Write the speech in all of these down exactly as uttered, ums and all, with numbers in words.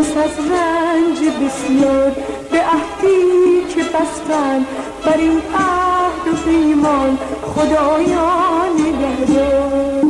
پس از رنج بسیار به عهدی که بستن بر این عهد و پیمان خدایا نگهدار.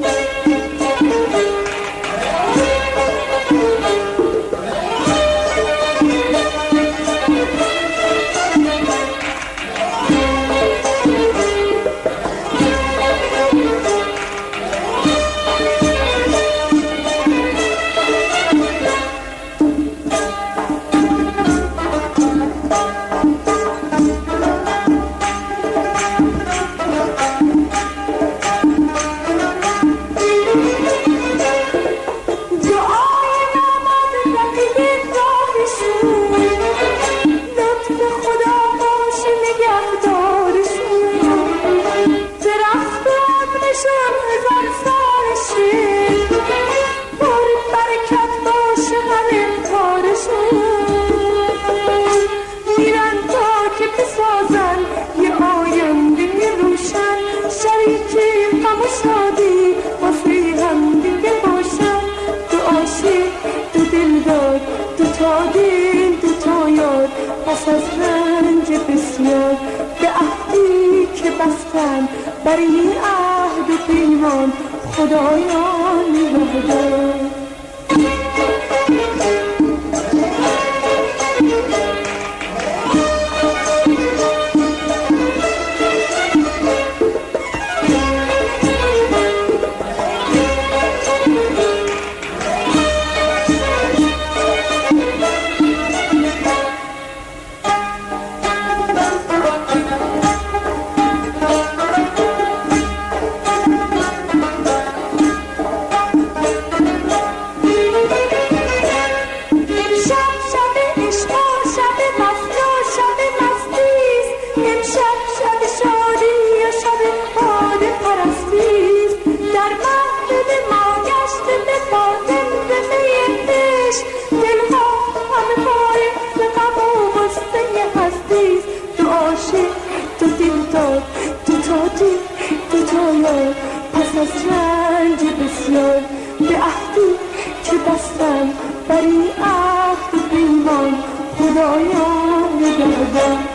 پس از رنج بسیار به عهدی که بستن بر این عهد و پیمان خدایا نگهدار. پس از رنج بسیار به عهدی که بستن بر این عهد و پیمان خدایا نگهدار.